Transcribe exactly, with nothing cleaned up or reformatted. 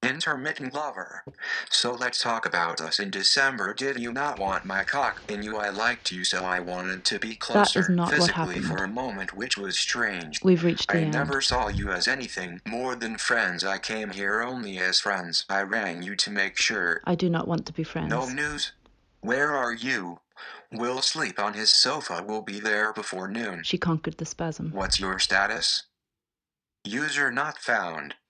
Intermittent lover. So let's talk about us. In December, did you not want my cock in you? I liked you, so I wanted to be That is closer, not what physically happened. for a moment, which was strange. We've reached the I end. never saw you as anything more than friends. I came here only as friends. I rang you to make sure. I do not want to be No friends. news? Where are you? We'll sleep on his sofa. We'll be there before noon. She conquered the spasm. What's your status? User not found.